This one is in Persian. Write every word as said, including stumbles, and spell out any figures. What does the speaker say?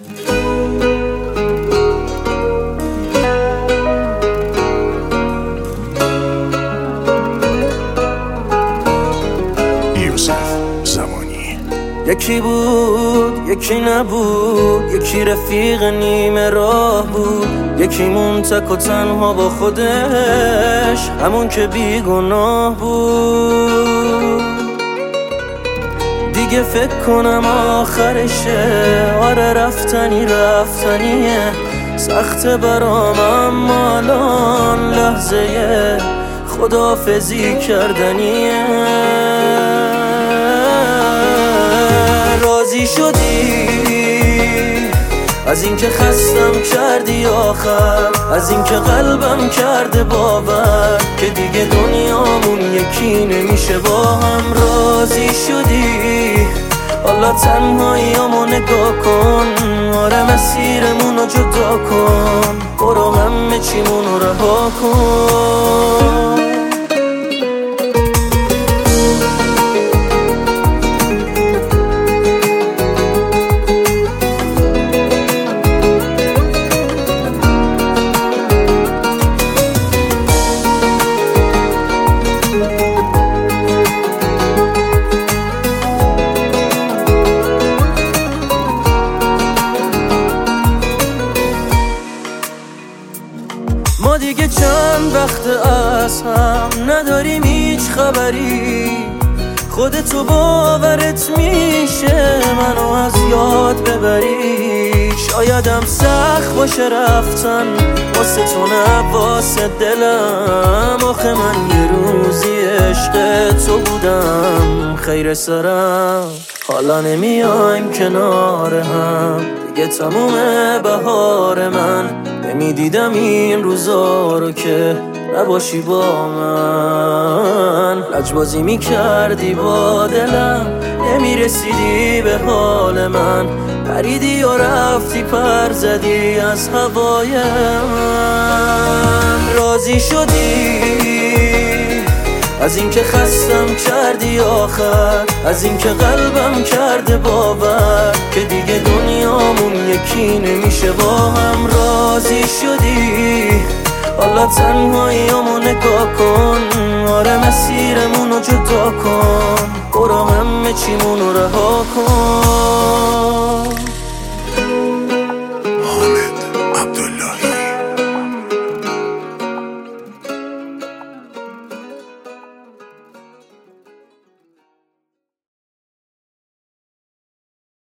یکی بود یکی نبود، یکی رفیق نیمه راه بود، یکی مون تک و تنها با خودش، همون که بیگناه بود. دیگه فکر کنم آخرشه، آره رفتنی رفتنیه، سخته برام اما الان لحظه خداحافظی کردنیه. راضی شدی از اینکه خستم کردی آخر، از اینکه قلبم کرده باور که دیگه دنیامون یکی نمیشه با هم. راضی شدی حالا تنهاییامو نگاه کن، آره مسیرمونو جدا کن، برو همه چیمونو رها کن. ما دیگه چند وقت از هم نداریم هیچ خبری، خودتو باورت میشه منو از یاد ببری. شایدم سخت باشه رفتن واسه تو نه واسه دلم، آخه من یه روزی عشق تو بودم خیر سرم. حالا نمیایم کنار هم دیگه، تموم بهار من، نمیدیدم این روزا رو که نباشی با من. لجبازی میکردی با دلم، نمیرسیدی به حال من، پریدی و رفتی پر زدی از هوای من. راضی شدی از اینکه خستم کردی آخر، از اینکه قلبم کرده باور که دیگه دنیامون یکی نمیشه با هم. راضی شدی حالا تنهاییامو نگاه کن، آره مسیرمونو جدا کن، برو همه چیمونو رها کن.